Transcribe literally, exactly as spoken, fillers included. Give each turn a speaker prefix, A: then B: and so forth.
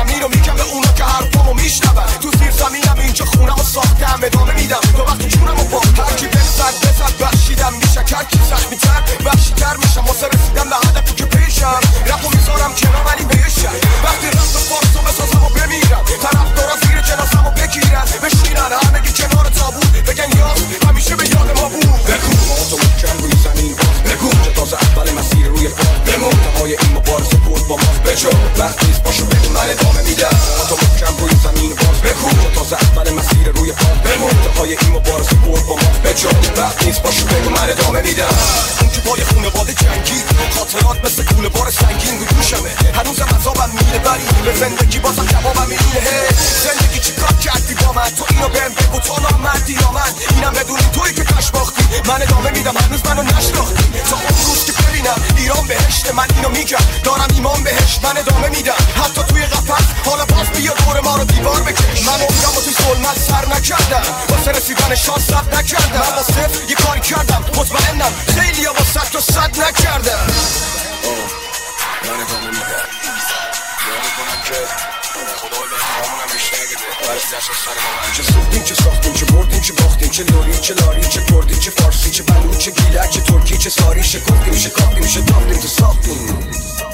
A: زمین رو میگم به اونا که حرفامو میشنون. تو زیر زمینم اینجا خونم و ساختم ادامه میدم تو وقتی جونم و باختم. هرکی بزد بزد بخشیدم میشه کرکی زخمی تر بخشی تر میشم واسه رسیدم به هدفی که پیشم. رپو میذارم کنار ولی بهشم وقتی رفت فارسو بسازم و بمیرم. طرف دارا زیر جنازم و بگیرن بشینن همگی کنار تابون بگن یاد همیشه به یاد ما بود. بگو ما تو محکم روی زمین باز بگو که تازه اول مسیر روی پا بمون تهای این مبارزه بود با ماست بجو وقت نیست باشو بگو من ادامه میدم. ما تو محکم روی زمین باز بگو که تازه اول مسیر روی پا بمون تهای این مبارزه بود با ماست بجو وقت نیست باشو بگو من ادامه میدم. اون که پای خونواده جنگی خاطرات مثل کوله بار سنگین رو دوشمه هنوزم عذابم میره ولی به زندگی بازم جوابم میده. زندگی چیکار کردی با من تو اینو بهم بگو تو نامردی یا من اینم بدونی تویی که کاش باختی. من ادامه میدم هنوز منو نشناختی تا اون روز که ببینم ایران بهشت من اینو میگم دارم ایمان بهش من ادامه میدم حتی توی قفس حالا باز بیا دور ما رو دیوار بکش. من عمرمو توی ظلمت سر نکردم واسه رسیدن شانس صد نکردم. من واسه یه کاری کردم مطمئنم خیلی ها واسه تو صد نکردم. من ادامه میدم یاد کنم که خدا بهترامونم بیشتر بده برش دست و سر من چه سوختیم چه ساختیم چه بردیم چه باختیم چه لوری چه لاری چه کردی چه فارسی چه بلو چه گیلک چه ترکی چه ساری چه کفتیم چه کافتیم چه تافتیم چه ساختیم.